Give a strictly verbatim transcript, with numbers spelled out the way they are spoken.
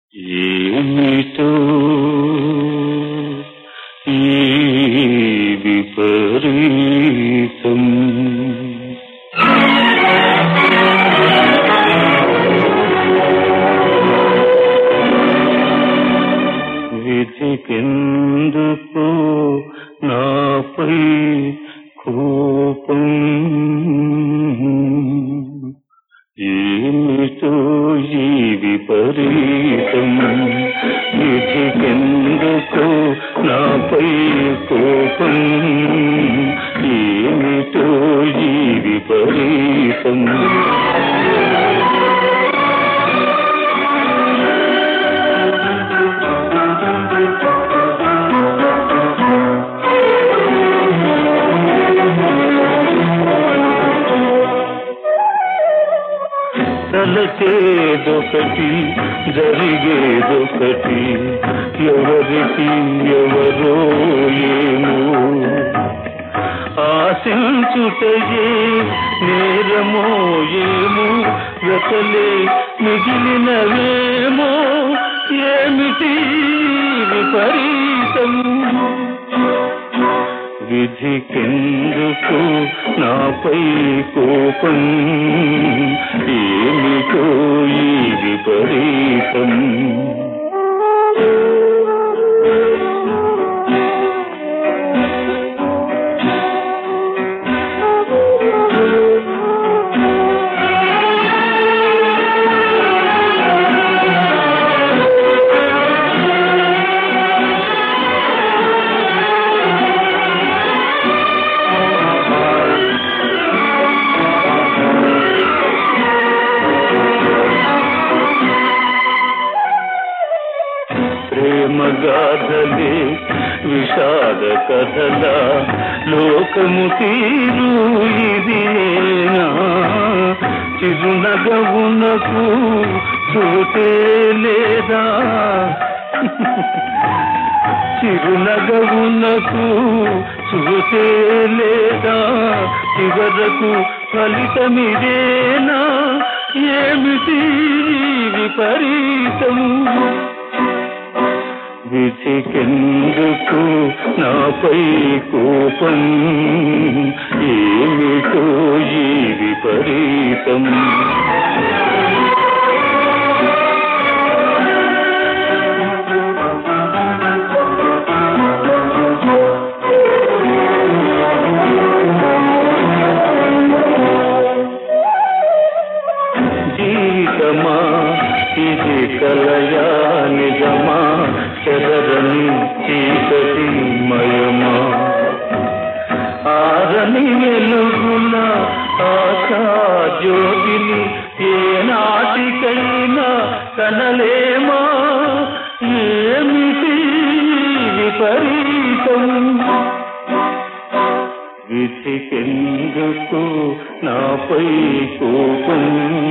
ఏమిటో ఈ విపరీతం విధికెందుకు నాపై కోపం ఏమిటో ఈ విపరీతం విధికెందుకు నాపై కోపం ఏమిటో ఈ విపరీతం తలచేదొకటి జరిగేదొకటి ఎవరికి ఎవరో ఏమో ఆశించుటయే నేరమో ఏమో వెతలే మిగిలినవేమో ఏమిటి విపరీతం విధికెందుకు నాపై కోపం ఏమిటో ఈ విపరీతం ప్రేమగాథలే విషాద కథల లోకము తీరు ఇదేనా చిరునగవునకు చోటే లేదా చిరునగవునకు చోటే లేదా చివరకు ఫలితమిదేనా ఏమిటి విపరీతం విధికెందుకు నాపై కోపం ఏమిటో ఈ విపరీతం జీవితమా ఇది కలయా నిజమా చెదరని చీకటి మయమా ఆరని వెలుగుల ఆశా జ్యోతిని ఏనాటికైనా కనలేమా ఏమిటి విపరీతం విధికెందుకు నాపై కోపం